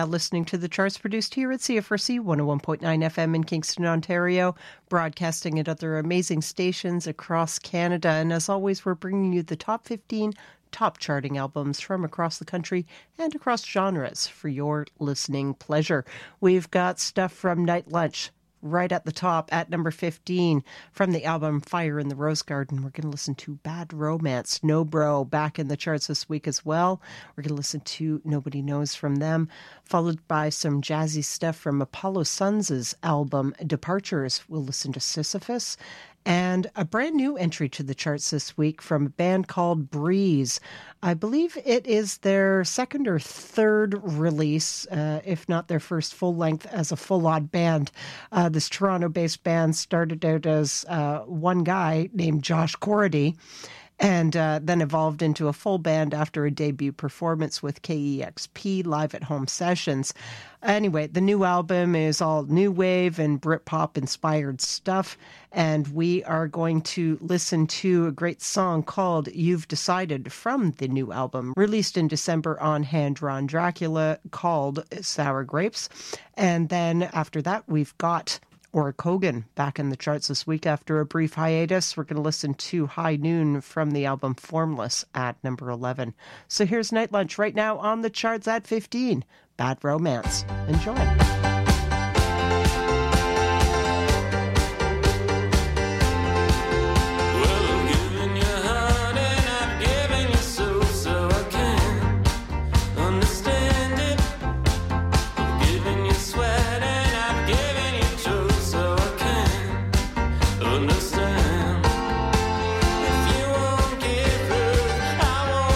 Listening to the charts produced here at CFRC 101.9 FM in Kingston, Ontario, broadcasting at other amazing stations across Canada. And as always, we're bringing you the top 15 top charting albums from across the country and across genres for your listening pleasure. We've got stuff from Night Lunch right at the top at number 15 from the album Fire in the Rose Garden. We're going to listen to Bad Romance. No Bro back in the charts this week as well. We're going to listen to Nobody Knows from them, followed by some jazzy stuff from Apollo Sons' album Departures. We'll listen to Sisyphus. And a brand new entry to the charts this week from a band called Breeze. I believe it is their second or third release, if not their first full length as a full-on band. This Toronto-based band started out as one guy named Josh Corridy, and then evolved into a full band after a debut performance with KEXP Live at Home Sessions. Anyway, the new album is all new wave and Britpop-inspired stuff, and we are going to listen to a great song called You've Decided from the new album, released in December on Hand Drawn Dracula, called Sour Grapes. And then after that, we've got Orrick Hogan back in the charts this week after a brief hiatus. We're going to listen to High Noon from the album Formless at number 11. So here's Night Lunch right now on the charts at 15. Bad Romance. Enjoy.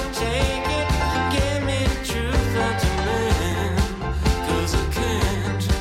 Give me the truth that you meant, 'cause I can't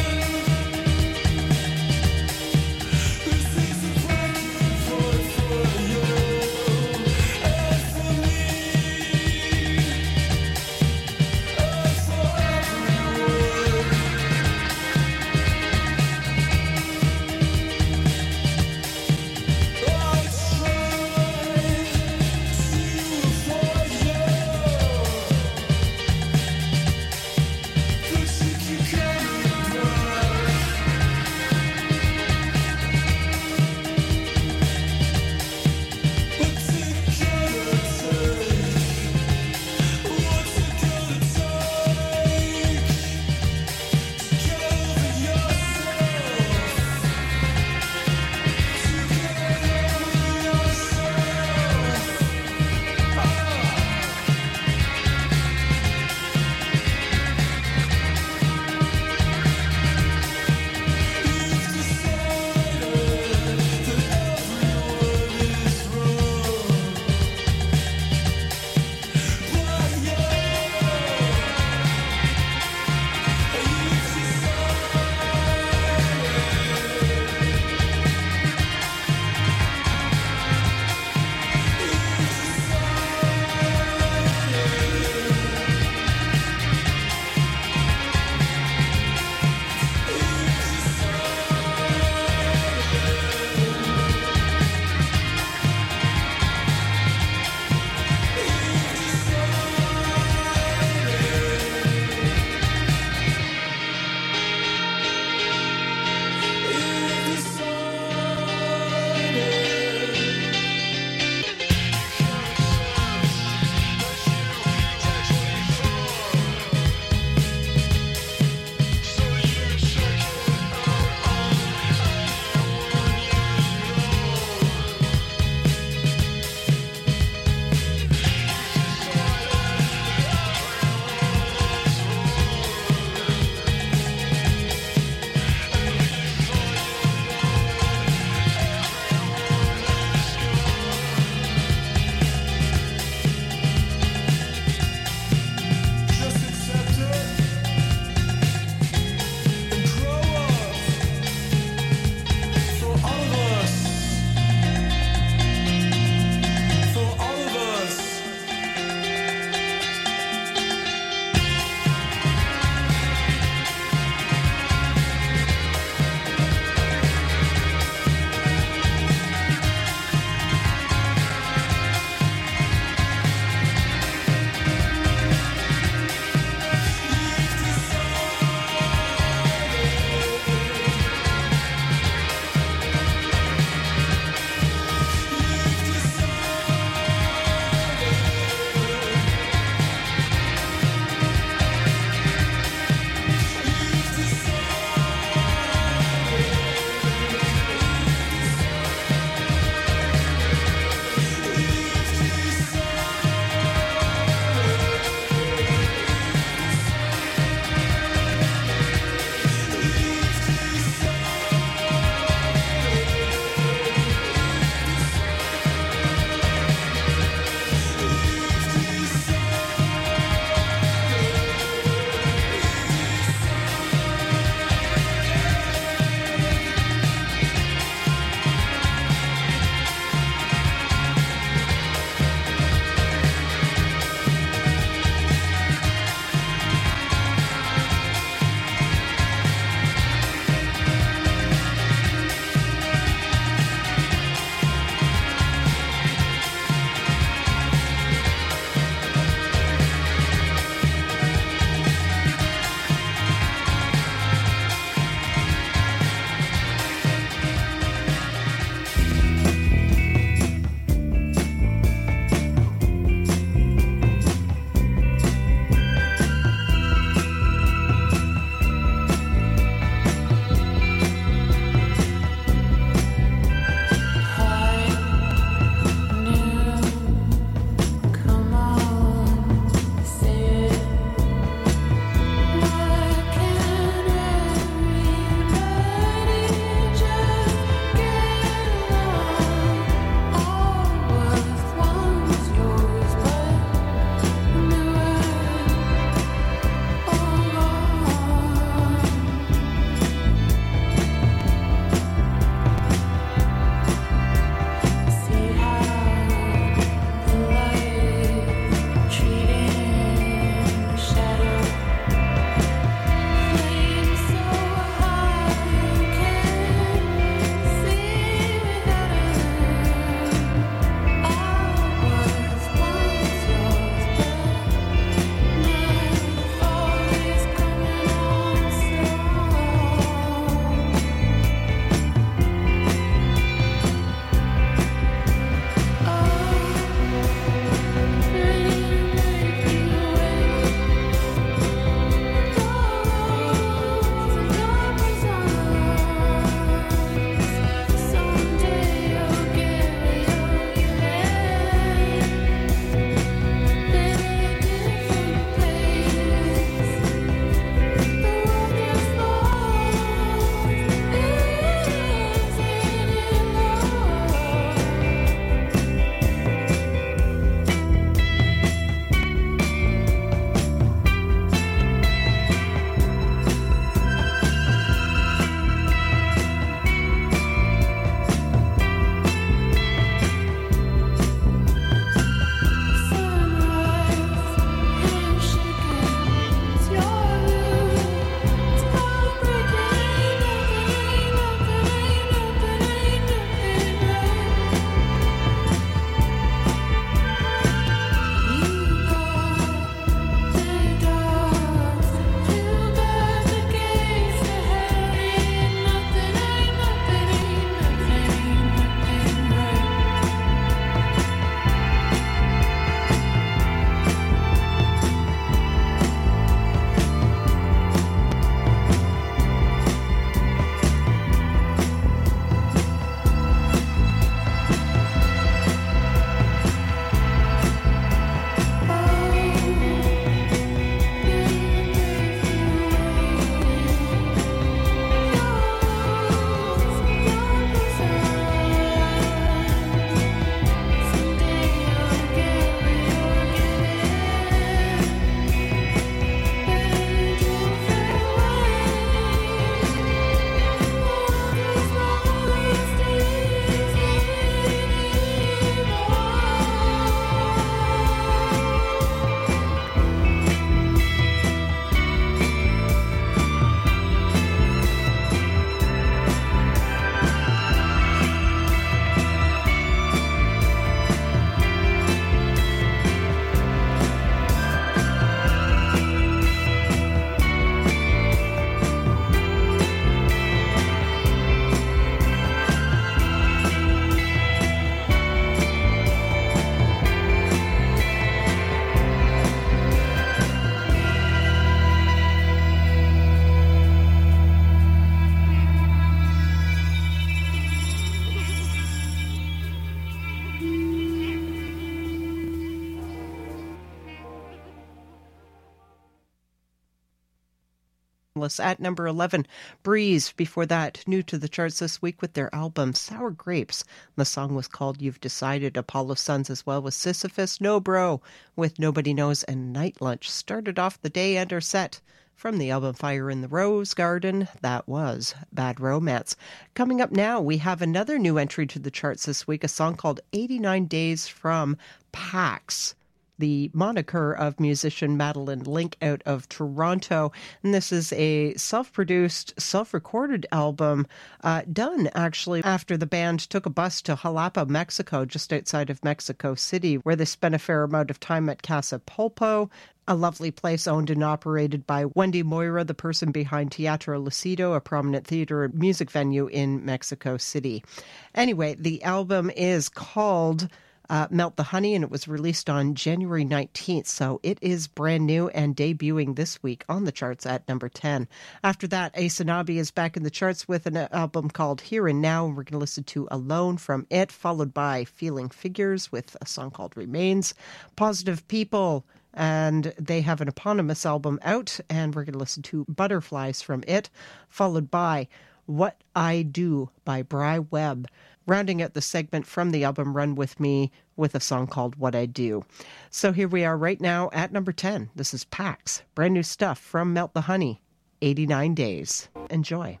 At number 11, Breeze. Before that, new to the charts this week with their album Sour Grapes. The song was called You've Decided. Apollo Suns as well with Sisyphus. No Bro with Nobody Knows, and Night Lunch started off the day and are set. From the album Fire in the Rose Garden, that was Bad Romance. Coming up now, we have another new entry to the charts this week, a song called 89 Days from Pax, the moniker of musician Madeline Link out of Toronto. And this is a self-produced, self-recorded album done actually after the band took a bus to Jalapa, Mexico, just outside of Mexico City, where they spent a fair amount of time at Casa Pulpo, a lovely place owned and operated by Wendy Moira, the person behind Teatro Lucido, a prominent theater and music venue in Mexico City. Anyway, the album is called Melt the Honey, and it was released on January 19th, so it is brand new and debuting this week on the charts at number 10. After that, Asanabi is back in the charts with an album called Here and Now, and we're going to listen to Alone from it, followed by Feeling Figures with a song called Remains, Positive People, and they have an eponymous album out, and we're going to listen to Butterflies from it, followed by What I Do by Bry Webb, rounding out the segment from the album Run With Me with a song called What I Do. So here we are right now at number 10. This is Pax, brand new stuff from Melt the Honey, 89 Days. Enjoy.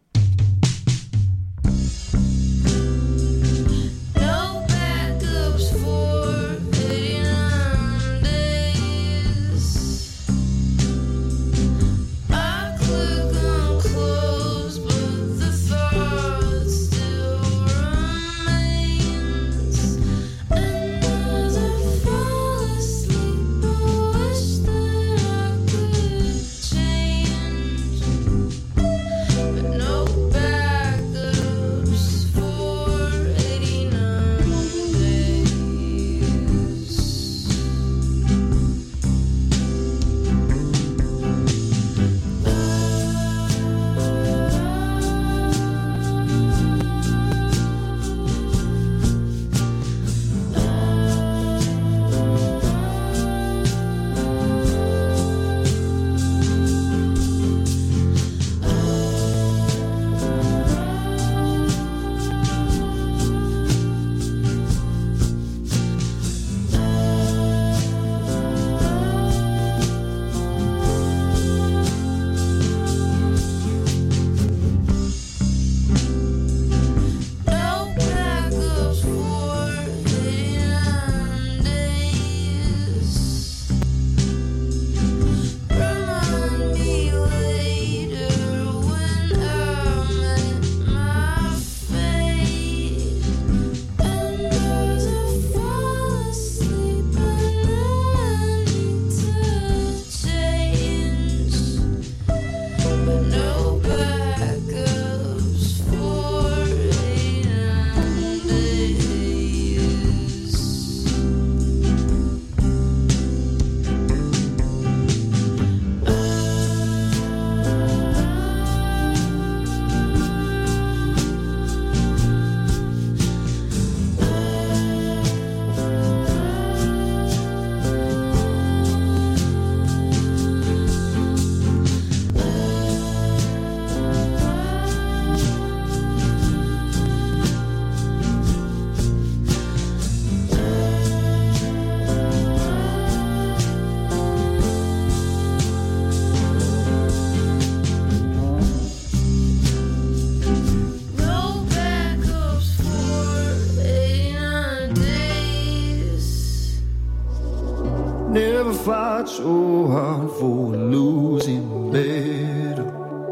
Never fought so hard for a losing battle.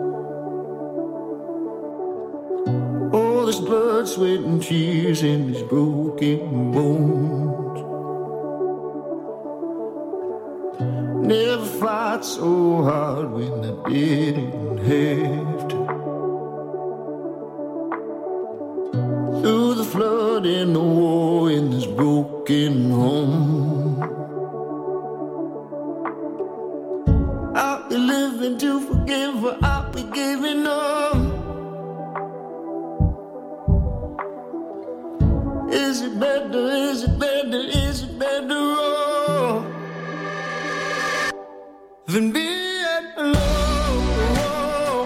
All this blood, sweat, and tears and these broken bones. Never fought so hard when I didn't have to. Through the flood and the war in this broken home. I'll be living to forgive, or I'll be giving up. Is it better, is it better, is it better off than being alone?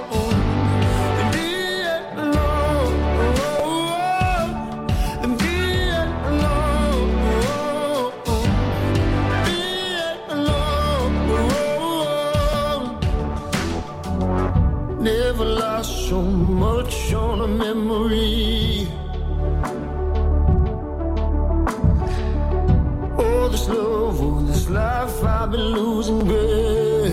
so much on a memory. All this love, all this life I've been losing grip.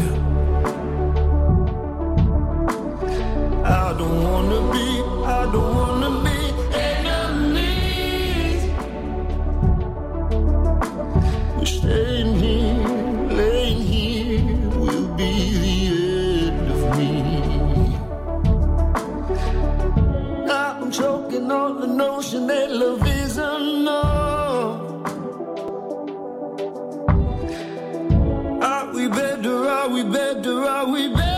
I don't wanna be enemies. We're staying here, laying here, will be the end of me. Now I'm choking on the notion that love isn't enough. Are we better, are we better, are we better?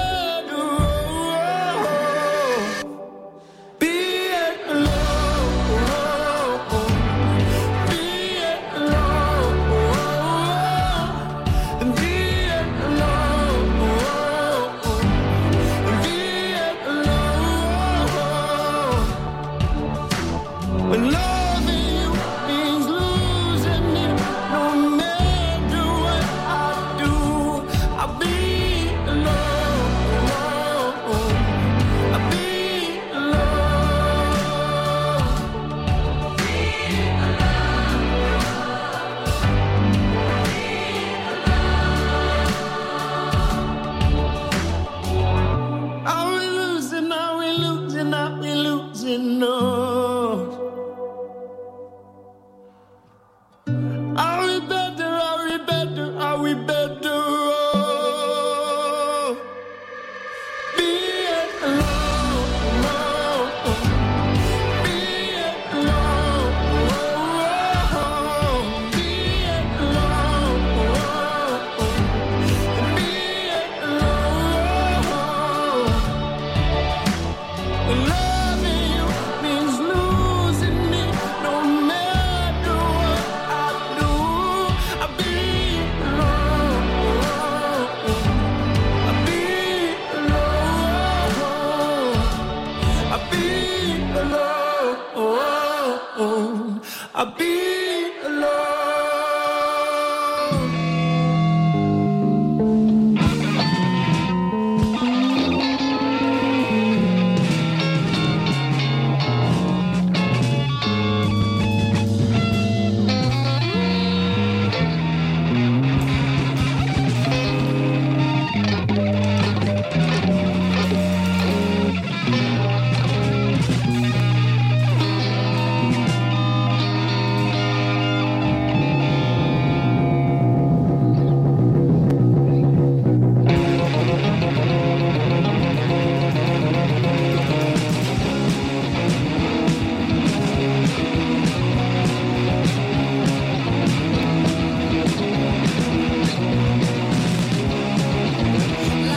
I'll be